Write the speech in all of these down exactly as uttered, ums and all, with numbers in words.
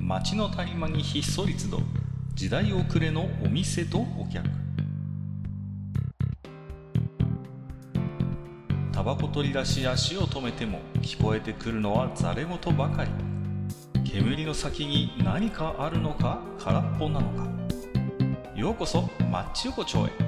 街の谷間にひっそり集う時代遅れのお店とお客。タバコ取り出し足を止めても聞こえてくるのはざれ言ばかり。煙の先に何かあるのか空っぽなのか。ようこそマッチ横丁へ。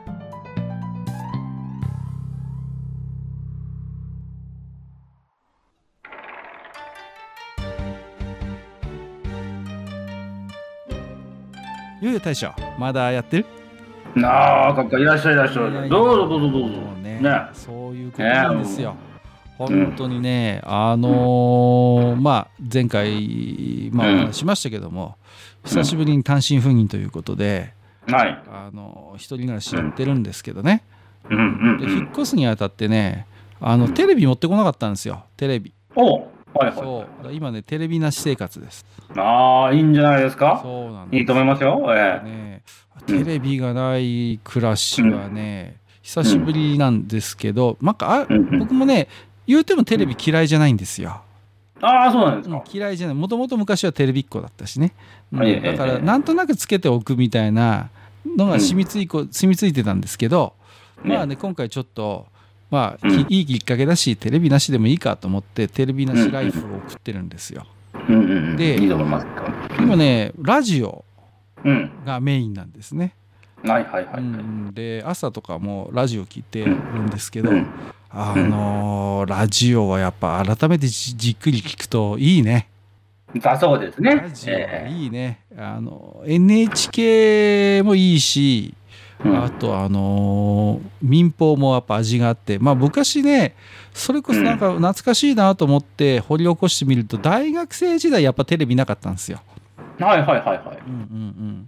ゆうゆう大将まだやってる？ なあ、かっかいらっしゃいいらっしゃい。どうぞどうぞどうぞ。 ね、 ね、 そういうことなんですよ。本当にね、うん、あのー、まあ前回まあお話ししましたけども、うん、久しぶりに単身赴任ということで、 はい、 あの一人暮らしやってるんですけどね。 うんうんうん、 で引っ越すにあたってね、あのテレビ持ってこなかったんですよ。テレビ。 おはいはい、 そう今ねテレビなし生活です。 ああ、いいんじゃないですか。 そうなんです。 いいと思いますよ。えーね、テレビがない暮らしはね、うん、久しぶりなんですけど、なんかあ、うん、僕もね言うてもテレビ嫌いじゃないんですよ。 ああ、そうなんですか。 うん、嫌いじゃない。もともと昔はテレビっ子だったしね、うん、だからなんとなくつけておくみたいなのが染みついこ、うん、染みついてたんですけど、まあね今回ちょっとまあ、うん、いいきっかけだしテレビなしでもいいかと思ってテレビなしライフを送ってるんですよ。 うんうん、 で、 いいと思います。 今ねラジオがメインなんですね。 うん、はいはいはい、はい、うん、 で朝とかもラジオ聞いてるんですけど、うん、あのー、ラジオはやっぱ改めて じ, じっくり聞くといいね。 だそうですね。 ラジオはいいね。えー、あの エヌエイチケー もいいし、あとあのー、民放もやっぱ味があって、まあ昔ねそれこそなんか懐かしいなと思って掘り起こしてみると大学生時代やっぱテレビなかったんですよ。 はいはいはいはい。 うんうんうん、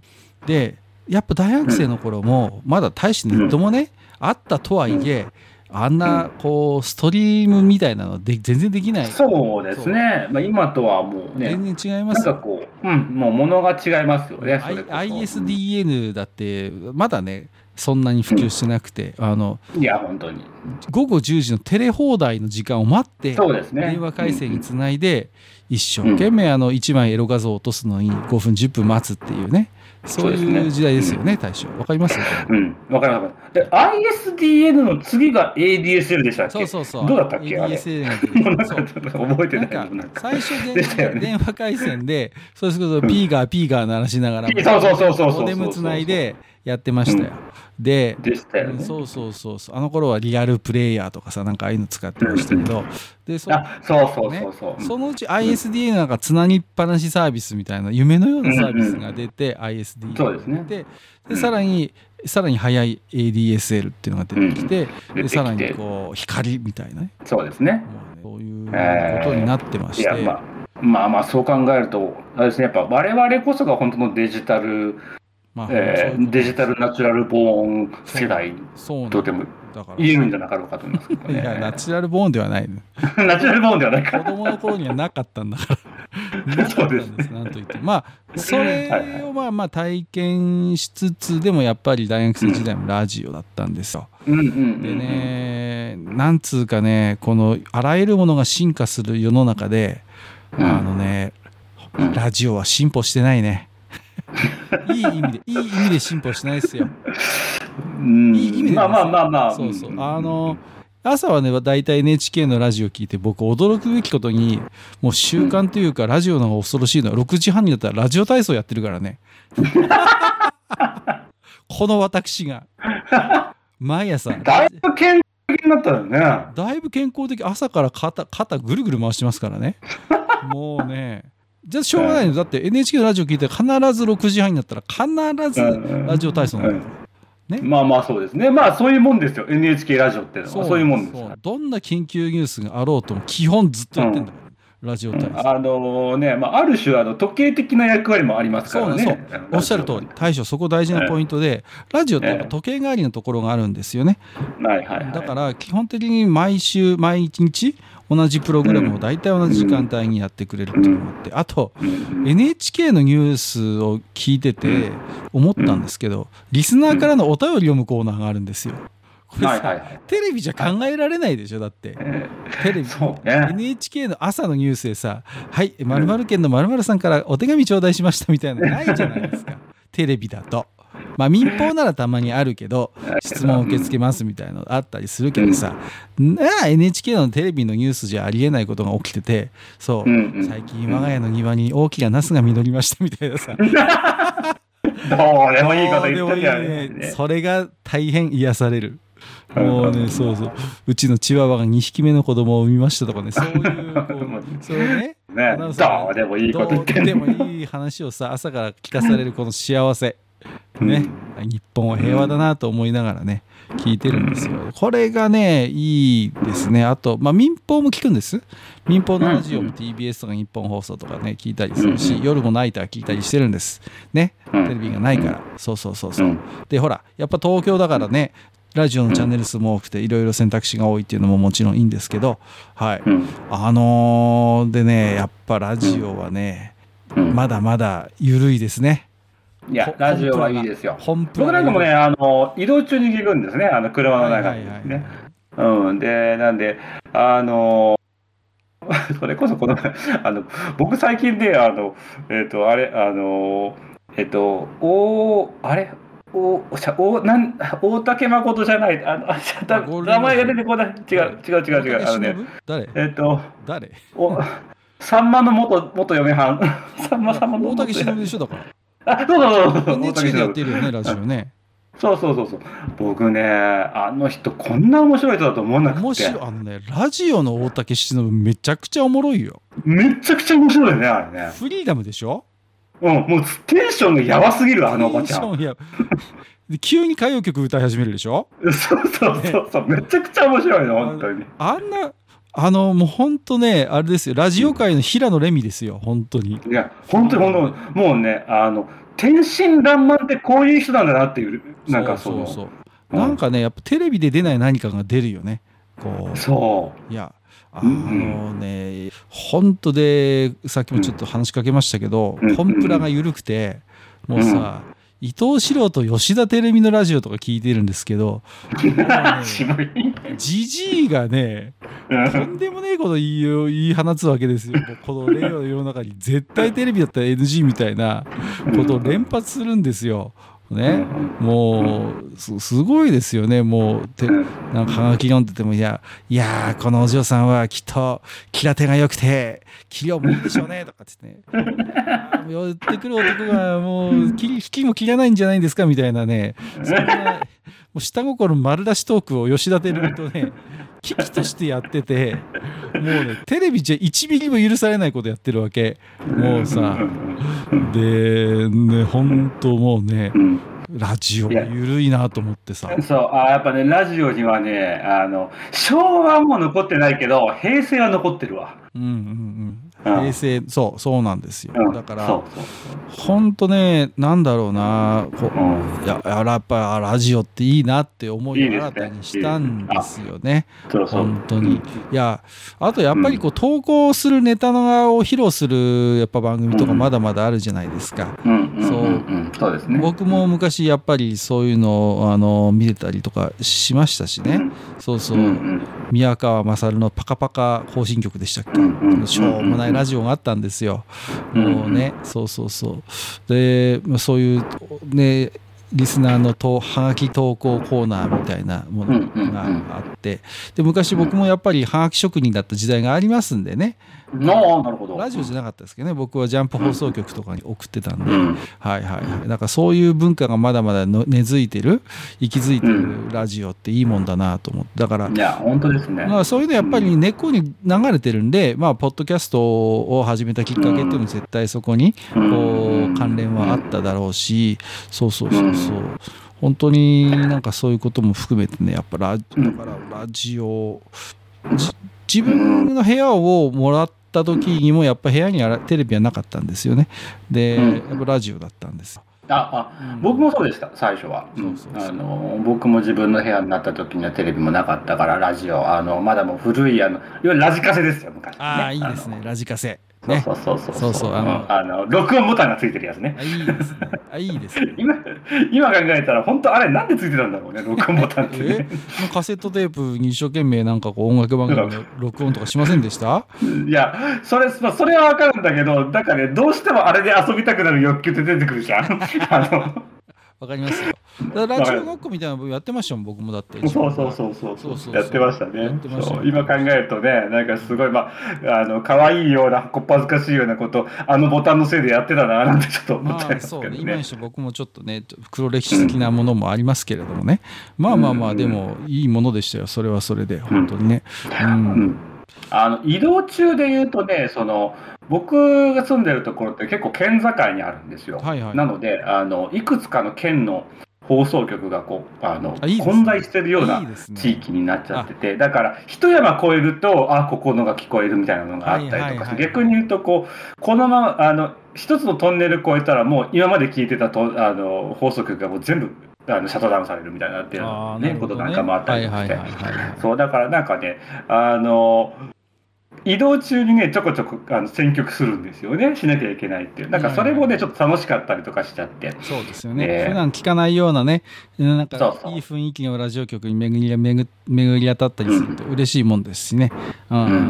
でやっぱ大学生の頃もまだ大してネットもね、うん、あったとはいえあんなこうストリームみたいなので全然できない。 そうですね。まあ、今とはもうね全然違います。 なんかこう、うん、もう物が違いますよね。それこそアイエスディーエヌ だってまだねそんなに普及してなくて、うん、あのいや本当にごごじゅうじのテレ放題の時間を待って、 そうですね、 電話回線につないで一生懸命あのいちまいエロ画像を落とすのにごふんじゅっぷん待つっていうね、そういう時代ですよね。大将わかります？ うん、わかります。で アイエスディーエヌ の次が エーディーエスエル でしたっけ？ そうそうそう。 どうだったっけ？ エーディーエスエル がなんかちょっと覚えてない。 なんか最初で、ね、電話回線でそうするとピーガーピーガー鳴らしながら、 そうそうそうそうそう、 モデムつないでやってましたよ。うん、で, でしたよね、 そうそうそうそう、あの頃はリアルプレイヤーとかさなんかああいうの使ってましたけど、でそ, あそうそうそうそう、 ね、そのうち アイエスディーエヌ なんかつなぎっぱなしサービスみたいな夢のようなサービスが出て、うんうん、アイエスディーエヌそうですね。 ででさらにさらに速い エーディーエスエル っていうのが出てきて、うん、でさらにこう光みたいなね、 そうですね、 そういうことになってまして、 えー、いやまあまあまあそう考えるとあれですね、やっぱ我々こそが本当のデジタル、まあえー、デジタルナチュラルボーン世代とでも言えるんじゃなかろうかと思いますけどね。 いやナチュラルボーンではない、ね、 ナチュラルボーンではないか。 子供の頃にはなかったんだからなかったんですなんと言ってまあそれをまあまあ体験しつつでもやっぱり大学生時代もラジオだったんですよ。 うんうんうんうん、 でねなんつうかねこのあらゆるものが進化する世の中で、うん、あのねラジオは進歩してないね。いい意味でいい意味で進歩しないですよ。 うん、いい意味でまあまあまあまあそうそうあの朝はねだいたい エヌエイチケー のラジオ聞いて僕驚くべきことにもう習慣というかラジオの方が恐ろしいのはろくじはんになったらラジオ体操やってるからね。この私が毎朝だいぶ健康的になったよね。 だいぶ健康的。朝から肩肩ぐるぐる回してますからね。もうねじゃあしょうがないのだって エヌエイチケー のラジオ聞いて必ずろくじはんになったら必ずラジオ体操なんだから、ね、 まあまあそうですね。まあそういうもんですよ エヌエイチケー ラジオってのはそう、そういうもんですよ。 どんな緊急ニュースがあろうとも基本ずっとやってんだから、うん、ラジオ体操、 うん、あのね、まあ、ある種あの時計的な役割もありますからね。 そうそうおっしゃる通り大将そこ大事なポイントで、えー、ラジオってやっぱ時計代わりのところがあるんですよね、 えーはいはいはい、 だから基本的に毎週毎日同じプログラムを大体同じ時間帯にやってくれるっていうのがあって、あと エヌエイチケー のニュースを聞いてて思ったんですけどリスナーからのお便りを読むコーナーがあるんですよ。 これさ、はいはいはい、テレビじゃ考えられないでしょ、だって。えー、テレビ、ね、エヌエイチケー の朝のニュースでさ、はい、〇〇県の〇〇さんからお手紙頂戴しましたみたいなのないじゃないですか。テレビだと。まあ民放ならたまにあるけど、質問受け付けますみたいなのあったりするけどさ、なあ エヌエイチケー のテレビのニュースじゃありえないことが起きてて、そう、最近我が家の庭に大きなナスが実りましたみたいなさ。どうでもいいこと言ってるやんね。それが大変癒される。もうね、そうそう。うちのチワワがにひきめの子供を産みましたとかね、そういう、こう、そうね。 ね、どうでもいいこと言ってる。 どうでもいい話をさ、朝から聞かされるこの幸せ。ね、うん、日本は平和だなと思いながらね聞いてるんですよ。これがねいいですね。あと、まあ、民放も聞くんです。民放のラジオも ティービーエス とか日本放送とかね聞いたりするし、夜もナイター聞いたりしてるんですね。テレビがないから。そうそうそうそう。でほらやっぱ東京だからねラジオのチャンネル数も多くていろいろ選択肢が多いっていうのももちろんいいんですけど、はい、あのー、でねやっぱラジオはねまだまだ緩いですね。 いや、ラジオはいいですよ。僕なんかもね、あの、移動中に聞くんですね、あの、車の中でですね。うん。で、なんで、あの、それこそこの、あの、僕最近で、あの、えっと、あれ、あの、えっと、お、あれお、お、なん、大竹誠じゃない、あの、あ名前が出てこない。違う、違う、違う、違う。あのね、 誰えっと、 誰お、さんまの元、元嫁はん。さんまさんの大竹しのぶでしょだから。 あ、そうそうそうそう。 エヌエイチケー でやってるよね、ラジオね。 そうそうそうそう。僕ね、あの人、こんな面白い人だと思わなくて。面白い。 あのね、ラジオの大竹しのぶめちゃくちゃおもろいよ。 めちゃくちゃ面白いね、あれね。 フリーダムでしょ？ うん、もうテンションがやばすぎる、あのおばちゃん。テンションやで急に歌謡曲歌い始めるでしょ？ そうそうそうそう、ね、めちゃくちゃ面白いの、本当に。 あんな、あの、もう本当ね、あれですよ、ラジオ界の平野レミですよ、本当に。 いや、本当に本当に、もうね、あの、天真爛漫ってこういう人なんだなっていう、なんかその。 そうそうそう、うん、なんかね、やっぱテレビで出ない何かが出るよね。こう。 そう。 いや、あのね、うん、本当で、さっきもちょっと話しかけましたけど、うん、コンプラが緩くて、もうさ、うん伊藤四郎と吉田照美のラジオとか聞いてるんですけど、じじいがね、とんでもねえこと言い言い放つわけですよ。この令和の世の中に絶対テレビだったら エヌジー みたいなことを連発するんですよ。ね、もう す, すごいですよね。もうてなんかはがき読んでてもいやいやこのお嬢さんはきっと気立てが良くて器量もいいでしょうねとかってね寄ってくる男がもう引きも切らないんじゃないんですかみたいなね、そんなもう下心丸出しトークを吉田照美とね危機としてやってて、もうねテレビじゃいちミリも許されないことやってるわけ。もうさでね本当もうねラジオ緩いなと思ってさ。 そうあやっぱねラジオにはねあの昭和はもう残ってないけど平成は残ってるわ。 うんうんうん平成そうそうなんですよ。だから本当ねなんだろうなこうややっぱラジオっていいなって思いを新たにしたんですよね。本当にいやあとやっぱりこう投稿するネタを披露するやっぱ番組とかまだまだあるじゃないですか。 そうですね。 僕も昔やっぱりそういうのをあの見てたりとかしましたしね。そうそう宮川勝のパカパカ行進曲でしたっけ。しょうもないラジオがあったんですよ。もうね、そうそうそう。で、そういうね、リスナーのとはがき投稿コーナーみたいなものがあって、で昔僕もやっぱりはがき職人だった時代がありますんでね。 なるほど。 ラジオじゃなかったですけどね、僕はジャンプ放送局とかに送ってたんで、うん、はいはいはい。だからそういう文化がまだまだの根付いてる、息づいてるラジオっていいもんだなと思って、だから、 いや本当ですね。 まあそういうのやっぱり根っこに流れてるんで、まあポッドキャストを始めたきっかけっていうのも絶対そこにこう関連はあっただろうし、そうそうそうそう。本当になんかそういうことも含めてね、やっぱラだからラジオ自分の部屋をもらった時にもやっぱ部屋にテレビはなかったんですよね。でやっぱラジオだったんですよ。 ああ、うん、僕もそうでした最初は。あの僕も自分の部屋になった時にはテレビもなかったからラジオあのまだもう古いあのいわゆるラジカセですよ昔、ね、 ああいいですねラジカセ。 ね、そうそうそうそうそうあの、うん、あの録音ボタンがついてるやつね。 あいいですね。あいいですね。 今今考えたら本当あれなんでついてたんだろうね録音ボタンって、ね。 えカセットテープに一生懸命なんかこう音楽番組の録音とかしませんでした？ いやそれそれはわかるんだけどだからねどうしてもあれで遊びたくなる欲求って出てくるじゃん。あのわかりますよ。だからラジオごっこみたいなのやってましたもん僕もだって。 そうそうそうそうそうそうやってましたね。そう今考えるとねなんかすごいまああの可愛いようなこっぱずかしいようなことあのボタンのせいでやってたななんてちょっと思っちゃいますけどね。 まあ、そうね今にして僕もちょっとね黒歴史的なものもありますけれどもね、うん、まあまあまあでもいいものでしたよそれはそれで本当にね。うんうんうんあの移動中で言うとねその僕が住んでるところって結構県境にあるんですよ、はいはい、なのであのいくつかの県の放送局がこうあのあいいですね、混在してるような地域になっちゃってていい、ね、だから一山越えるとあここのが聞こえるみたいなのがあったりとか、はいはいはい、逆に言うとこうこのままあの一つのトンネル越えたらもう今まで聞いてたとあの放送局がもう全部あのシャットダウンされるみたいなっていうの、ねね、ことなんかもあったりとかしてそうだからなんかねあの移動中にねちょこちょこあの選曲するんですよねしなきゃいけないっていうなんかそれもねちょっと楽しかったりとかしちゃってそうですよね、えー、普段聞かないようなねなんかいい雰囲気のラジオ局に巡り巡巡り当たったりすると嬉しいもんですしね、うんうんうん、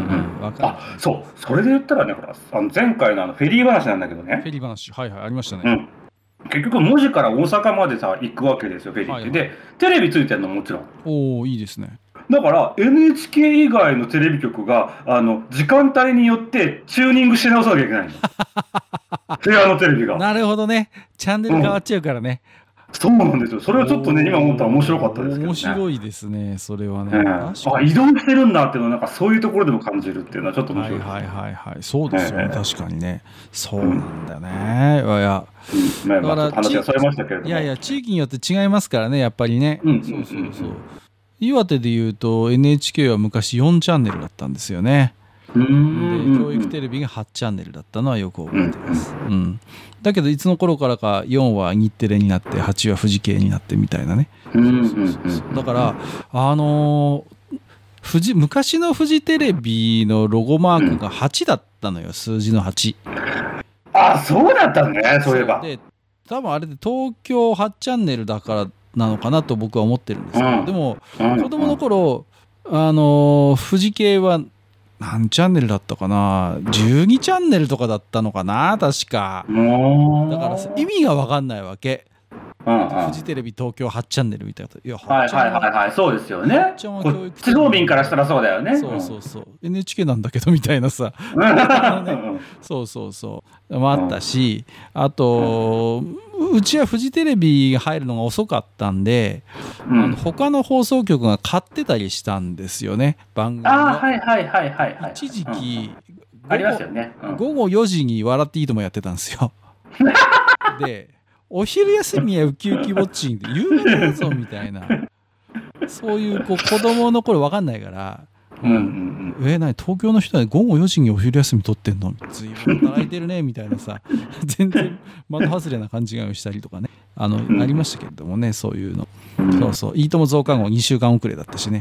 分かる。 あそうそれで言ったらねほらあの前回のあのフェリー話なんだけどねフェリー話はいはいありましたね、 うん結局門司から大阪までさ行くわけですよフェリーって、はいはい、でテレビついてるのもちろんおおいいですねだから エヌエイチケー 以外のテレビ局があの時間帯によってチューニングし直さなきゃいけないの部屋のテレビがなるほどねチャンネル変わっちゃうからね、 うん、そうなんですよそれはちょっとね今思ったら面白かったですけどね面白いですねそれはね、 えー、あ移動してるんだっていうのはなんかそういうところでも感じるっていうのはちょっと面白いです、ね、 はいはいはいはいそうですよね、えー、確かにねそうなんだよね、うん、いやだから話がそれましたけれどもいやいや地域によって違いますからねやっぱりね、うん、そうそうそう岩手でいうと エヌエイチケー は昔よんチャンネルだったんですよねで教育テレビがはちチャンネルだったのはよく覚えてます、うんうん、だけどいつの頃からかよんは日テレになってはちは富士系になってみたいなねだからあのー、富士昔のフジテレビのロゴマークがはちだったのよ数字のはちあそうだったねそういえばで多分あれで東京はちチャンネルだからなのかなと僕は思ってるんですけど、うん、でも、うん、子供の頃あの富士系は何チャンネルだったかなじゅうにチャンネルとかだったのかな確かだから意味が分かんないわけうんうん、フジテレビ東京はちチャンネルみたいな。いや、 はいはいはいはい、そうですよね。地方民からしたらそうだよね。 そうそうそう。うん、エヌエイチケー なんだけどみたいなさ。ね、そうそうそう。もあったし、あと、うちはフジテレビが入るのが遅かったんで、うん、あの他の放送局が買ってたりしたんですよね、番組を。 ああ、はいはいはいはい、はい。 一時期、 うん、ありますよね、うん。 午後よじに笑っていいともやってたんですよ。で、お昼休みはウキウキウォッチングで夕方だぞみたいなそういうこう子供の頃分かんないから、うんうんうん、えー、何東京の人は午後よじにお昼休み取ってんの随分働いてるねみたいなさ全然的外れな感じがしたりとかねあの、うん、ありましたけれどもねそういうの、うん、そうそういいとも増刊号にしゅうかん遅れだったしね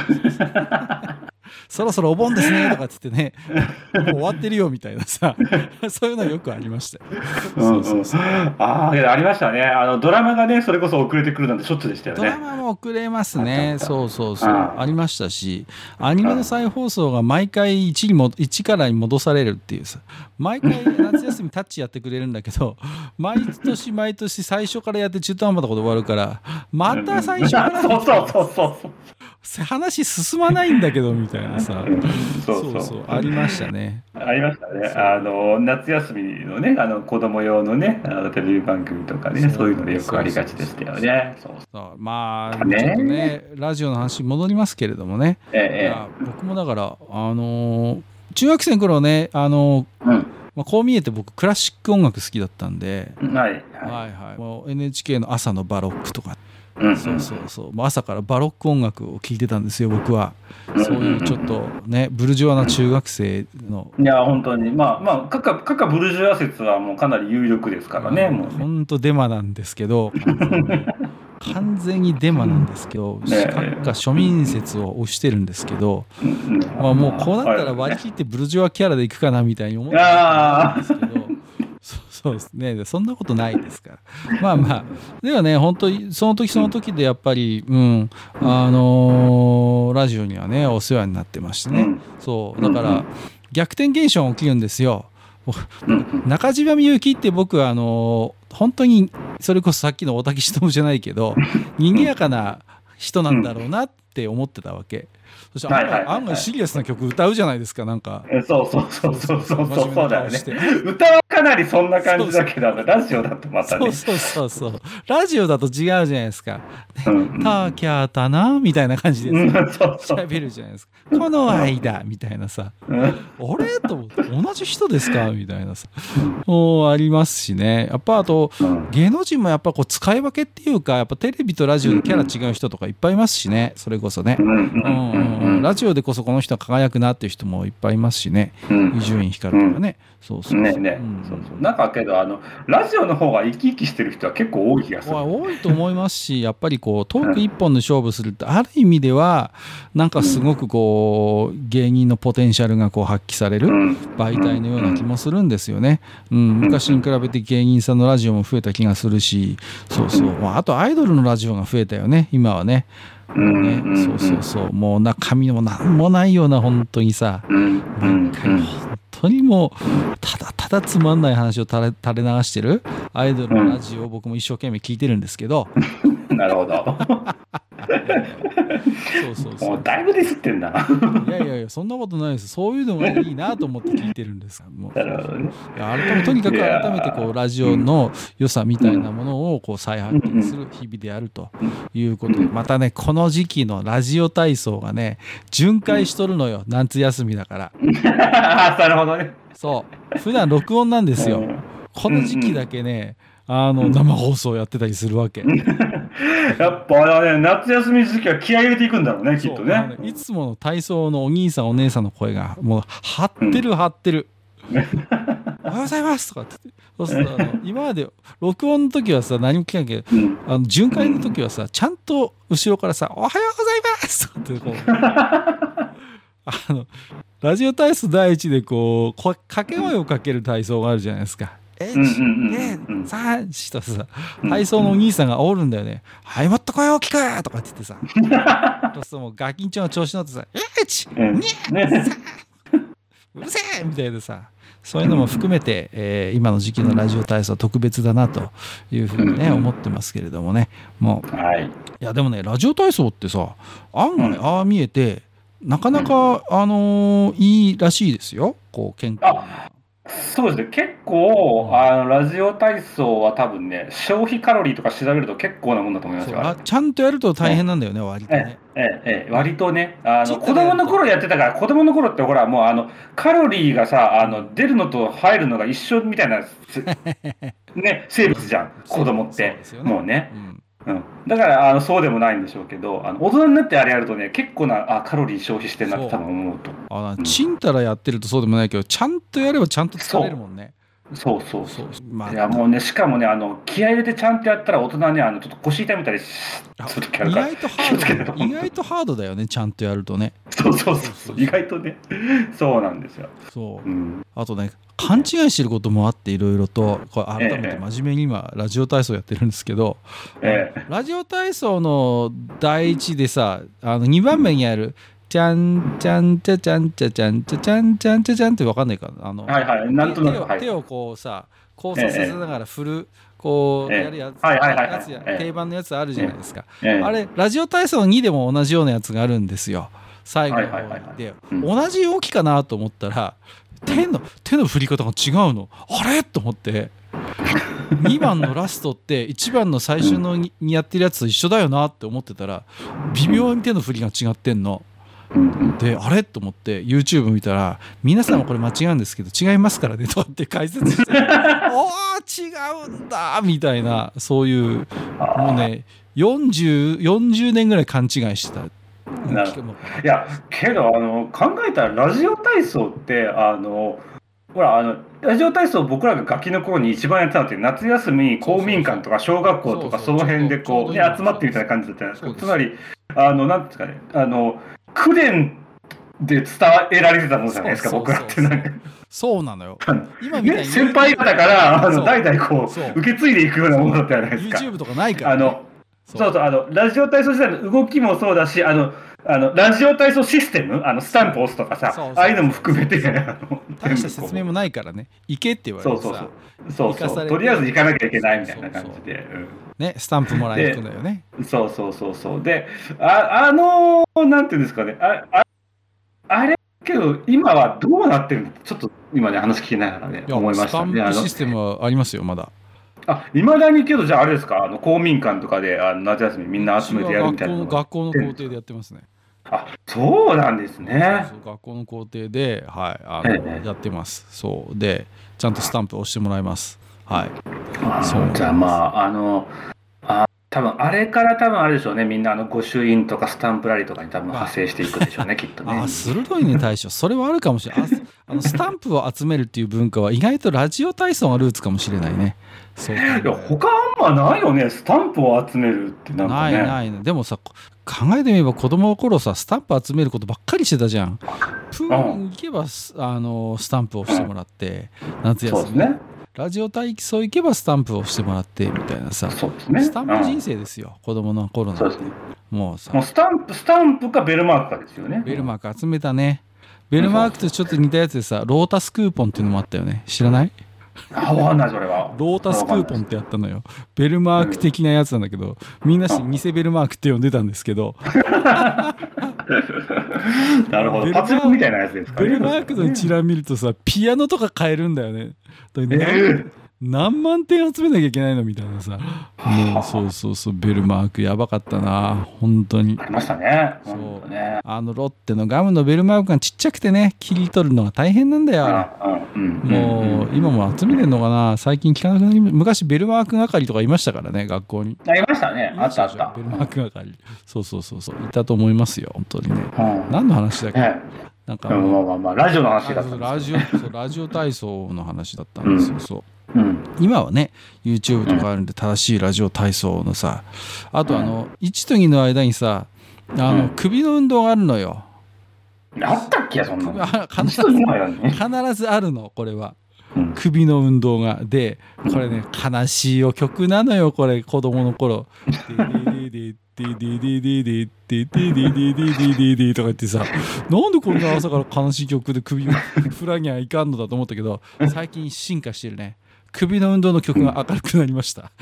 そろそろお盆ですねとかっつってねもう終わってるよみたいなさそういうのよくありましたよ、うんうん、そうそうそうあありましたねあのドラマがねそれこそ遅れてくるなんてしょっちゅうでしたよねドラマも遅れますねそうそうそう あ, ありましたしアニメの再放送が毎回 1, にもいちからに戻されるっていうさ毎回夏休みタッチやってくれるんだけど毎年毎年最初からやって中途半端なこと終わるからまた最初からそうそうそうそう話進まないんだけどみたいなさそうそうそうありましたねありましたねあの夏休みのねあの子供用のねあのテレビ番組とかねそういうのでよくありがちでしたよねそうそうまあ、ね、ちょっとねラジオの話戻りますけれどもね、ええ、僕もだからあの中学生の頃ねあの、うんまあ、こう見えて僕クラシック音楽好きだったんで、はいはいはい、もう エヌエイチケー の朝のバロックとかうん、 そうそうそう、朝からバロック音楽を聴いてたんですよ僕は。そういうちょっとねブルジョワな中学生の、 いや本当にまあまあカカカカブルジョワ説はもうかなり有力ですからね、もうね本当デマなんですけど完全にデマなんですけど、閣下庶民説を推してるんですけど、まあもうこうなったら割り切ってブルジョワキャラでいくかなみたいに思ってたんですけど、そうですね、そんなことないですから。まあまあではね本当にその時その時でやっぱりうんあのー、ラジオにはねお世話になってましてね、そうだから逆転現象が起きるんですよ。中島みゆきって僕はあのー、本当にそれこそさっきの大竹しのぶじゃないけど賑やかな人なんだろうなって思ってたわけ。そして案外、案外シリアスな曲歌うじゃないですか、なんか。 そうそうそうそうそうそうそうだよね。歌はかなりそんな感じだけど、ラジオだとまたね。 そうそうそうそう。ラジオだと違うじゃないですか。ターキャータなみたいな感じで喋るじゃないですか。この間みたいなさ。あれと思って同じ人ですかみたいなさ。もうありますしね。やっぱあと芸能人もやっぱこう使い分けっていうか、やっぱテレビとラジオでキャラ違う人とかいっぱいいますしね。それこそね。うんラジオでこそこの人は輝くなっていう人もいっぱいいますしね。伊集院光とかね。そうそうねね。そうそう。なんかけどあのラジオの方が生き生きしてる人は結構多い気がする。 多いと思いますし、やっぱりこうトーク一本で勝負するってある意味ではなんかすごくこう芸人のポテンシャルがこう発揮される媒体のような気もするんですよね。うん、昔に比べて芸人さんのラジオも増えた気がするし、そうそう。あとアイドルのラジオが増えたよね。今はね。ね、そうそうそうもう中身も何もないような本当にさ毎回本当にもうただただつまんない話を垂れ垂れ流してるアイドルのラジオを僕も一生懸命聞いてるんですけどなるほどそうそうそうもうだいぶディスってんだいやいやいやそんなことないです。そういうのがいいなと思って聞いてるんですもうなるほど、ね、 いや改めとにかく改めてこうラジオの良さみたいなものをこう再発見する日々であるということで、またねこの時期のラジオ体操がね巡回しとるのよ、夏休みだからなるほどね。 そう普段録音なんですよ。この時期だけねあの生放送やってたりするわけやっぱね夏休み時期は気合い入れていくんだろうねきっとね。 いつもの体操のお兄さんお姉さんの声がもう張ってる張ってる、うん、おはようございますとかってそうするとあの今まで録音の時はさ何も聞かないけど、うん、あの巡回の時はさちゃんと後ろからさおはようございますとかってこうあのラジオ体操第一でこう掛け声をかける体操があるじゃないですか。いち、に、さん、よんとさ体操のお兄さんがおるんだよね。はいもっと声を大きくとかって言ってさそうするともうガキンチョンが調子乗ってさいち、に、さんうるせえみたいなさそういうのも含めて、えー、今の時期のラジオ体操は特別だなというふうにね思ってますけれどもね。もう、はい、いやでもねラジオ体操ってさ案外ああ見えてなかなか、あのー、いいらしいですよ。こう健康そうですね結構、うん、あのラジオ体操は多分ね消費カロリーとか調べると結構なもんだと思いますよ。 ちゃんとやると大変なんだよね、うん、割とね。 ええええ、割とねあの子供の頃やってたから子供の頃ってほらもうあのカロリーがさあの出るのと入るのが一緒みたいなね生物じゃん子供って、ね、もうね。うんうん、だからあのそうでもないんでしょうけどあの大人になってあれやるとね結構なあカロリー消費してるなって多分思うとあ、うん、ちんたらやってるとそうでもないけどちゃんとやればちゃんと疲れるもんね。 そうそうそう、まあ、いやもうねしかもねあの気合い入れてちゃんとやったら大人ねあのちょっと腰痛めたりする時あるから意外とハード意外とハードだよねちゃんとやるとね。 そうそうそうそう意外とねそうなんですよ。 そう、うん、あとね勘違いしてることもあっていろいろとこれ改めて真面目に今ラジオ体操やってるんですけど、ええ、ラジオ体操の第一でさあのにばんめにやるちゃんちゃんちゃちゃんちゃちゃんちゃちゃんちゃんちゃちゃんって分かんないかなあの、 はいはい、なんとなく手を、手をこうさ交差させながら振る、こうやるやつ、やつや定番のやつあるじゃないですか、あれラジオ体操のにでも同じようなやつがあるんですよ最後の方で同じ動きかなと思ったら手の手の振り方が違うのあれと思ってにばんのラストっていちばんの最初のにやってるやつと一緒だよなって思ってたら微妙に手の振りが違ってんのであれと思って YouTube 見たら皆さんもこれ間違うんですけど違いますからねとかって解説しておー違うんだみたいなそういうもうねよんじゅう、よんじゅうねんぐらい勘違いしてた。 なるいやけどあの考えたらラジオ体操ってあのほらあのラジオ体操僕らがガキの頃に一番やってたのって夏休み公民館とか小学校とかその辺でこう、ね、集まってみたいな感じだったじゃないですか。つまりあのなんですかねあの口伝で伝えられてたものじゃないですか僕らってなんか。 そうなのよ。 今みたいに、ね、先輩方からあの代々こう受け継いでいくようなものだったじゃないですか。 YouTube とかないから、ね、 あのそうそうあのラジオ体操時代の動きもそうだしあのあのラジオ体操システムあのスタンプ押すとかさああいうのも含めて大した説明もないからね行けって言われてさそうそうそうそうとりあえず行かなきゃいけないみたいな感じでそうそう、うん、 ねスタンプもらいに行くんだよね。 そうそうそうそうでああのなんていうんですかねあああれけど今はどうなってるのちょっと今ね話聞きながらね思いましたね。 スタンプシステムはありますよまだ。 あ、いまだにけどじゃああれですかあの公民館とかであの夏休みみんな集めてやるみたいなの学校の校庭でやってますね。 あ、そうなんですね。 そうそう学校の校庭で、はい、あの、ええ、やってます。そうでちゃんとスタンプ押してもらいます。はい。 あそうじゃあまああのあ多分あれから多分あれでしょうねみんなあの御朱印とかスタンプラリーとかに多分派生していくでしょうねきっとね。 あ鋭いね大将それはあるかもしれない。ああのスタンプを集めるっていう文化は意外とラジオ体操がルーツかもしれないね。そういや他あんまないよねスタンプを集めるってなんかね。 ないないね。でもさ考えてみれば子供の頃さスタンプ集めることばっかりしてたじゃん。プールに行けばあのスタンプをしてもらって、うん、夏休み、そうですね、ラジオ体操行けばスタンプをしてもらってみたいなさ、そうですね、スタンプ人生ですよ、うん、子供の頃の。そうですね、もうさもうスタンプスタンプかベルマークかですよね。ベルマーク集めたね。ベルマークとちょっと似たやつでさロータスクーポンっていうのもあったよね。知らない？ あ、わかんないそれは。 ロータスクーポンってやったのよ。ベルマーク的なやつなんだけど、みんなし偽ベルマークって呼んでたんですけどなるほど、パチモンみたいなやつですかね。 ベルマークの一覧見るとさピアノとか買えるんだよね。えー何万点集めなきゃいけないのみたいなさ、もうそうそうそうベルマークやばかったな本当に。 ありましたね。 そうね、あのロッテのガムのベルマークがちっちゃくてね切り取るのが大変なんだよ。もう今も集めてんのかな最近聞かなくなり昔ベルマーク係とかいましたからね学校に。 ありましたね。あったあった。 ベルマーク係そうそうそうそういたと思いますよ本当にね。うん、何の話だっけ、ねなんかまあまあまあラジオの話だったんです、 ね、ラジオそうラジオ体操の話だったんですよ、うん、そううん、今はね YouTube とかあるんで正しいラジオ体操のさあとあのいちとにの間にさあの首の運動があるのよ。 あったっけそんなの必ず、必ずあるのこれは、うん、首の運動がでこれね悲しいよ曲なのよこれ子供の頃ででででででででででででででとか言ってさなんでこんな朝から悲しい曲で首を振らにゃいかんのだと思ったけど最近進化してるね。首の運動の曲が明るくなりました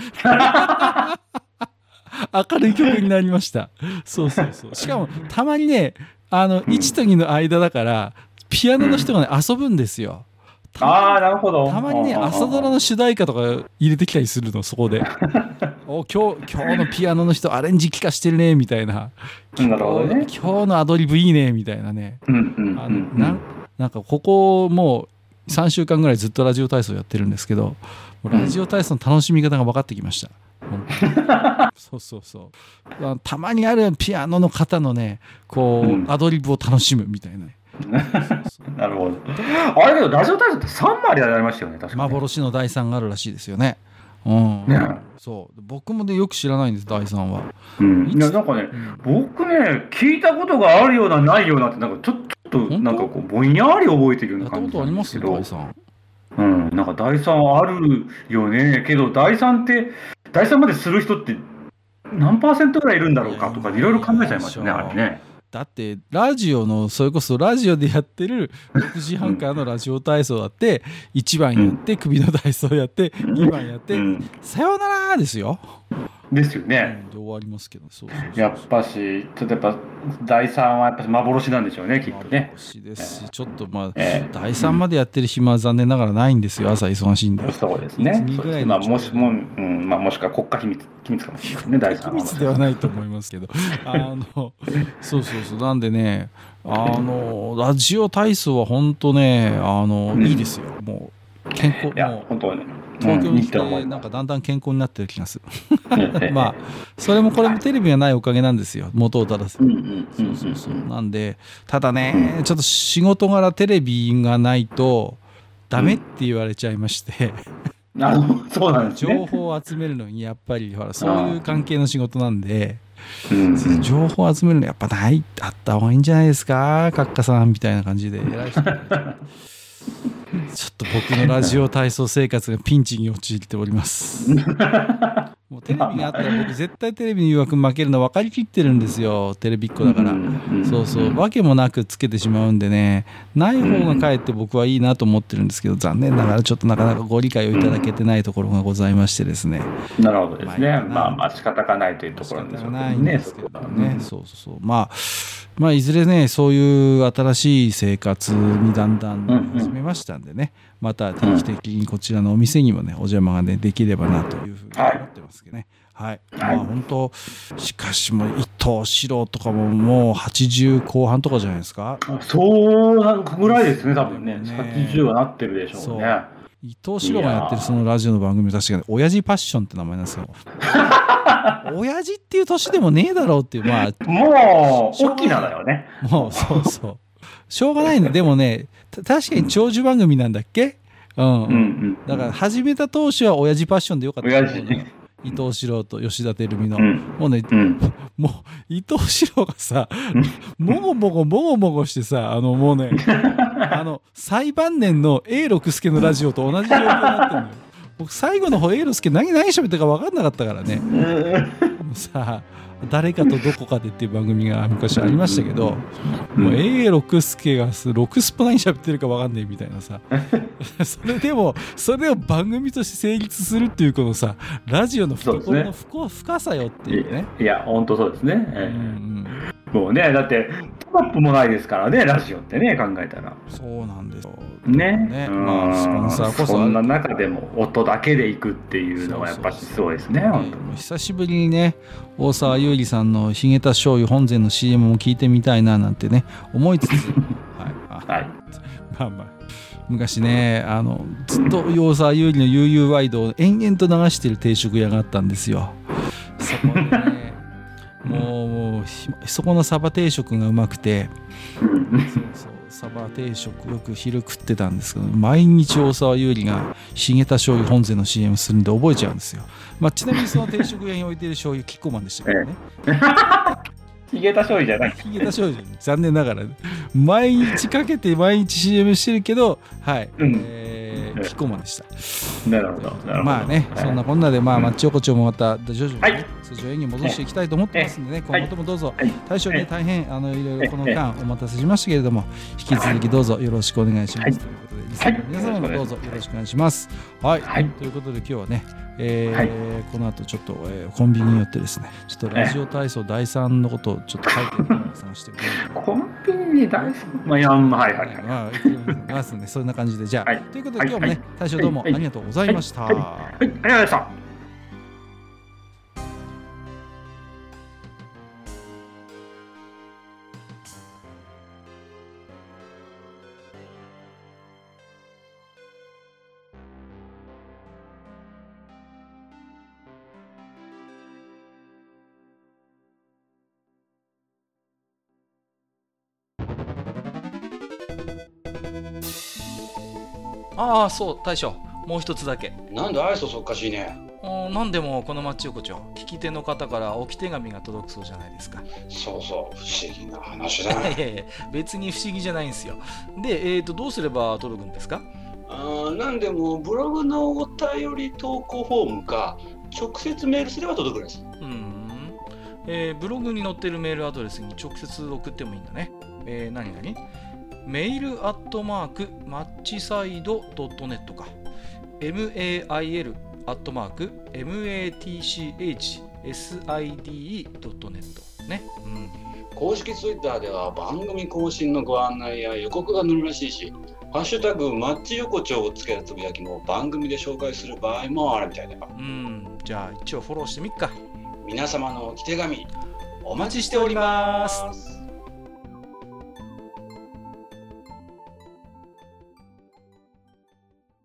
明るい曲になりました。そうそうそうしかもたまにねあのいちとにの間だからピアノの人がね遊ぶんですよ。 ああなるほど。 たまにね朝ドラの主題歌とか入れてきたりするのそこでお今日今日のピアノの人アレンジ聴かしてるねみたいな。 なるほどね。 今日のアドリブいいねみたいなね。なんかここもうさんしゅうかんぐらいずっとラジオ体操やってるんですけどラジオ体操の楽しみ方が分かってきました。そうそうそうたまにあるピアノの方のねこう、うん、アドリブを楽しむみたいな。 なるほど。あれけどラジオ体操ってさんまいでやりましたよね確かに。 幻のだいさんがあるらしいですよね。うんね、そう僕もねよく知らないんですだいさんは。 うん、いやなんかね、うん、僕ね聞いたことがあるようなないようなってなんかちょっとなんかこうぼんやり覚えてるような感じなんですけど。やったことありますだいさん。うんなんかだいさんあるよねけどだいさんってだいさんまでする人って何パーセントぐらいいるんだろうかとかいろいろ考えちゃいますよねあれね。 だってラジオのそれこそラジオでやってるろくじはんからのラジオ体操だっていちばんやって首の体操やってにばんやってさようならですよ。 ですよね。 で終わりますけどそうそうそうやっぱしちょっとやっぱだいさんはやっぱ幻なんでしょうねきっとね。 幻ですし、えー、ちょっとまあ、えー、だいさんまでやってる暇は残念ながらないんですよ朝忙しいんで。 そうですね。そうですまあもしも、うんまあ、もしくは国家秘密秘密かもしれないですねだいさんは。 秘密ではないと思いますけどあのそうそうそうなんでねあのラジオ体操は本当ねあの、うん、いいですよもう健康、 いやもう本当に東京に来て、 うんいいと思いますなんかだんだん健康になってる気がする。まあ、それもこれもテレビがないおかげなんですよ、元を正す。 うんうんうんそうそうそう。なんで、ただね、ちょっと仕事柄テレビがないとダメって言われちゃいまして、 あのそうなんですね。 情報を集めるのにやっぱりほらそういう関係の仕事なんで、 うんうん情報を集めるのやっぱないあった方がいいんじゃないですか、閣下さんみたいな感じで偉い人がちょっと僕のラジオ体操生活がピンチに陥っております。もうテレビがあったら僕絶対テレビに誘惑負けるの分かりきってるんですよ、テレビっ子だから。そうそうわけもなくつけてしまうんでね、ない方がかえって僕はいいなと思ってるんですけど、残念ながらちょっとなかなかご理解をいただけてないところがございましてですね。 なるほどですね。 まあまあまあ仕方がないというところなんでしょうけどね。 ないんですけどね。そうそうそう。まあまあいずれね、そういう新しい生活にだんだん始めましたんでね、また定期的にこちらのお店にもねお邪魔がねできればなというふうに思ってますけどね。はい。まあ本当しかしもう伊藤四郎とかももうはちじゅうこう半とかじゃないですか。 そうなんかぐらいですね、多分ね。はちじゅうはなってるでしょうね。 伊藤四郎がやってるそのラジオの番組、確かに親父パッションって名前なんですよ。親父っていう年でもねえだろうっていう、まあもう大きなだよね。 もうそうそうしょうがないね。でもね、確かに長寿番組なんだっけ。うん、うんうん、だから始めた当初は親父パッションでよかった。親父伊藤四郎と吉田照美の、うん、もうね、うん、もう伊藤四郎がさ、うん、もごもごもごもごしてさ、あのもうねあの最晩年の永六輔のラジオと同じ状況になってるのよ。僕最後の方永六輔何何喋ってるか分かんなかったからね。もうさ誰かとどこかでっていう番組が昔ありましたけど、もう永六輔がロクスポ何喋ってるか分かんないみたいなさそれでもそれを番組として成立するっていうこのさラジオの懐の深、ね、深さよっていうね。 いや本当そうですね、うんうん、もうねだってトップもないですからね、ラジオってね考えたら。 そうなんですよね。 ね、まあスポンサーこそそんな中でも音だけでいくっていうのはやっぱりすごいですね。そうそうそう、 本当久しぶりにね大沢優里さんのヒゲタ醤油本膳の シーエム も聞いてみたいななんてね思いつつはい、はい、まあまあ昔ねあのずっと大沢優里の悠々ワイドを延々と流してる定食屋があったんですよ。そこでねもう、もうそこのサバ定食がうまくてそうそうサバ定食よく昼食ってたんですけど、毎日大沢優里がヒゲタ醤油本膳の シーエム するんで覚えちゃうんですよ。まあ、ちなみにその定食屋に置いてる醤油キッコーマンでしたけどね。 ヒゲタ醤油じゃない。 ヒゲタ醤油じゃない。残念ながら、ね、毎日かけて毎日 シーエム してるけど、はい、うん、えー、キッコーマンでした。 なるほど。 まあね、はい、そんなこんなで、まあ、マッチ横丁もまた徐々に、ね、はい、通常演技戻していきたいと思ってますんでね、今後ともどうぞ、はい、大将ね、大変あのいろいろこの間お待たせしましたけれども、引き続きどうぞよろしくお願いします。はい、ということで、リスナーの皆様もどうぞよろしくお願いします。はい、はい、ということで今日はね、えーはい、この後ちょっと、えー、コンビニによってですね、ちょっとラジオ体操だいさんのことをちょっと書いてるのを探してコンビニだいさん、まあ、いや、はいはいはい。 まあ、ますね、そんな感じで、じゃあ、はい、ということで今日もね、はい、大将どうもありがとうございました。はい、はいはい、 ありがとうございました。 ああ、そう大将、もう一つだけ。 なんで愛想そっかしいね。 なんでもこのマッチ横丁、聞き手の方から置き手紙が届くそうじゃないですか。 そうそう、不思議な話だね。 いやいや別に不思議じゃないんですよ。で、えーとどうすれば届くんですか？ あ、なんでもブログのお便り投稿フォームか直接メールすれば届くんです。 うん、えー、ブログに載ってるメールアドレスに直接送ってもいいんだね。えー、何何メールアットマークマッチサイドドットネットか mail アットマーク matchside ドットネットね、うん、 公式ツイッターでは番組更新のご案内や予告が載るらしいし、ハッシュタグマッチ横丁をつけたつぶやきも番組で紹介する場合もあるみたいだよ。 うん、じゃあ一応フォローしてみっか。 皆様のお手紙お待ちしております。